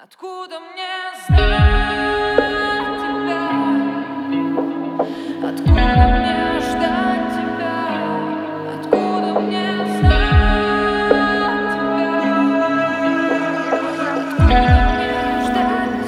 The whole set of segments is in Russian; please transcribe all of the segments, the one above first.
Откуда мне знать тебя? Откуда мне ждать тебя? Откуда мне знать тебя? Откуда мне ждать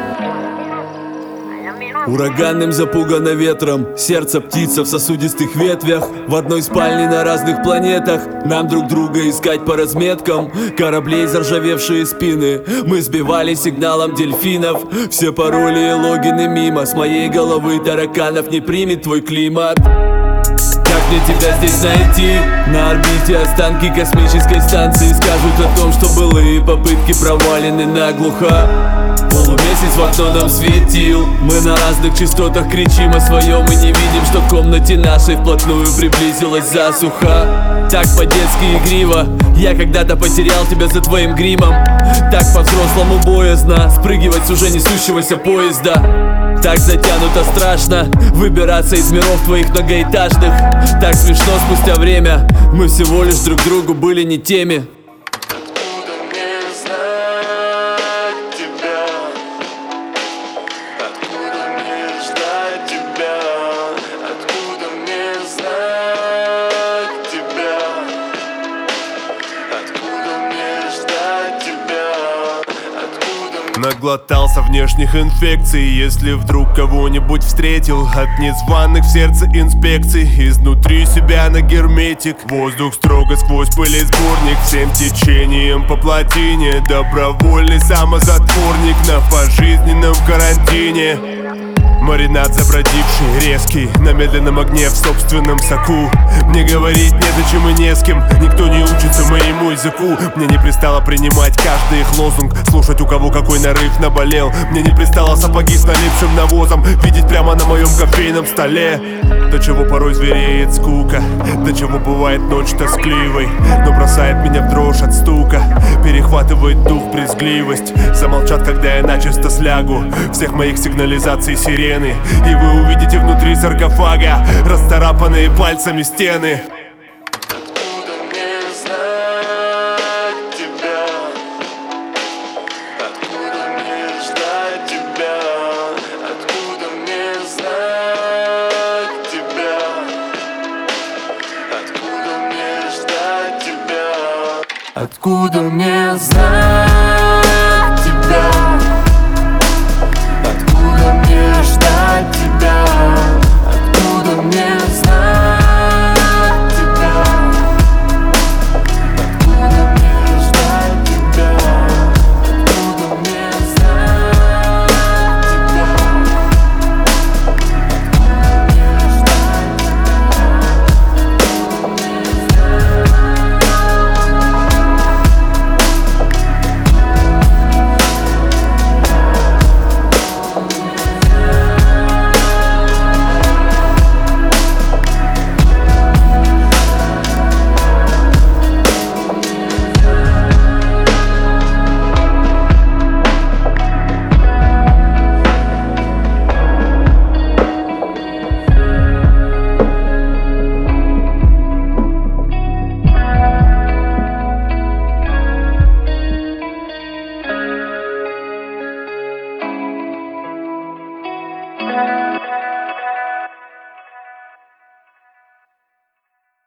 тебя? Ураганным запугано ветром, сердце птица в сосудистых ветвях. В одной спальне на разных планетах, нам друг друга искать по разметкам кораблей заржавевшие спины. Мы сбивали сигналом дельфинов все пароли и логины мимо. С моей головы тараканов не примет твой климат. Как мне тебя здесь найти? На орбите останки космической станции скажут о том, что былые попытки провалены наглухо. Полумесяц в окно нам светил, мы на разных частотах кричим о своем и не видим, что к комнате нашей вплотную приблизилась засуха. Так по-детски игриво, я когда-то потерял тебя за твоим гримом. Так по-взрослому боязно спрыгивать с уже несущегося поезда. Так затянуто страшно выбираться из миров твоих многоэтажных. Так смешно спустя время, мы всего лишь друг другу были не теми. Откуда мне знать тебя? Откуда мне ждать тебя? Откуда мне знать тебя? Откуда мне ждать тебя? Откуда мне... Наглотался внешних инфекций, если вдруг кого-нибудь встретил. От незваных в сердце инспекций, изнутри себя на герметик. Воздух строго сквозь пылесборник, всем течением по плотине. Добровольный самозатворник на пожизненном карантине. Маринад забродивший, резкий, на медленном огне в собственном соку. Мне говорить незачем и не с кем, никто не учится моему языку. Мне не пристало принимать каждый их лозунг, слушать у кого какой нарыв наболел. Мне не пристало сапоги с налипшим навозом видеть прямо на моем кофейном столе. До чего порой звереет скука, до чего бывает ночь тоскливой, но бросает меня в дрожь от стука, перехватывает дух брезгливость. Замолчат, когда я начисто слягу всех моих сигнализаций сирены, и вы увидите внутри саркофага расцарапанные пальцами стены. Откуда мне знать тебя? Откуда мне ждать тебя? Откуда мне знать тебя? Откуда мне ждать тебя? Откуда мне знать